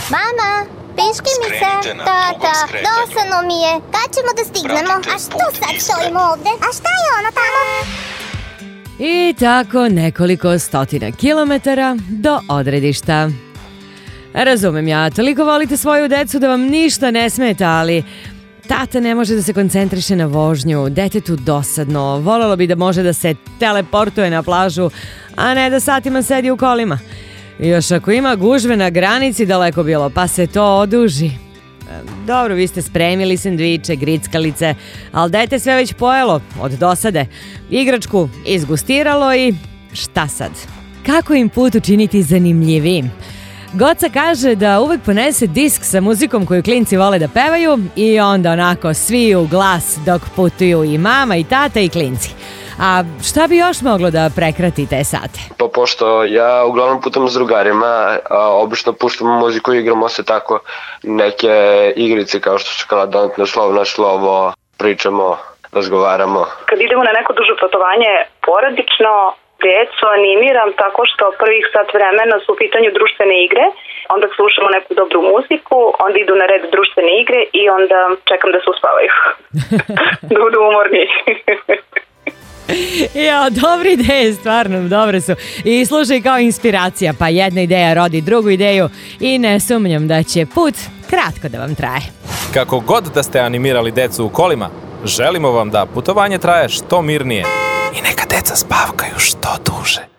Mama, piški mi se. Tata, dosadno mi je. Kad ćemo da stignemo? A što sad stojimo ovde? A šta je ono tamo? I tako nekoliko stotina kilometara do odredišta. Razumem ja, toliko volite svoju decu da vam ništa ne smeta, ali tata ne može da se koncentriše na vožnju, detetu dosadno, volelo bi da može da se teleportuje na plažu, a ne da satima sedi u kolima. Još ako ima gužve na granici daleko bilo, pa se to oduži. Dobro, vi ste spremili sendviče, grickalice, ali dete sve već pojelo od dosade. Igračku izgustiralo i šta sad? Kako im put učiniti zanimljivim? Goca kaže da uvek ponese disk sa muzikom koju klinci vole da pevaju i onda onako svi u glas dok putuju i mama i tata i klinci. A šta bi još moglo da prekrati te sate? Pa pošto ja uglavnom putujem s drugarima, obično puštamo muziku i igramo se tako neke igrice kao što su kaladantno slovo na slovo, pričamo, razgovaramo. Kad idemo na neko duže putovanje porodično, djecu animiram tako što prvih sat vremena su u pitanju društvene igre, onda slušamo neku dobru muziku, onda idu na red društvene igre i onda čekam da se uspavaju. Da budu umorni. Ja, dobre ideje, stvarno, dobre su. I slušaj kao inspiracija, pa jedna ideja rodi drugu ideju i ne sumnjam da će put kratko da vam traje. Kako god da ste animirali decu u kolima, želimo vam da putovanje traje što mirnije i neka deca spavkaju što duže.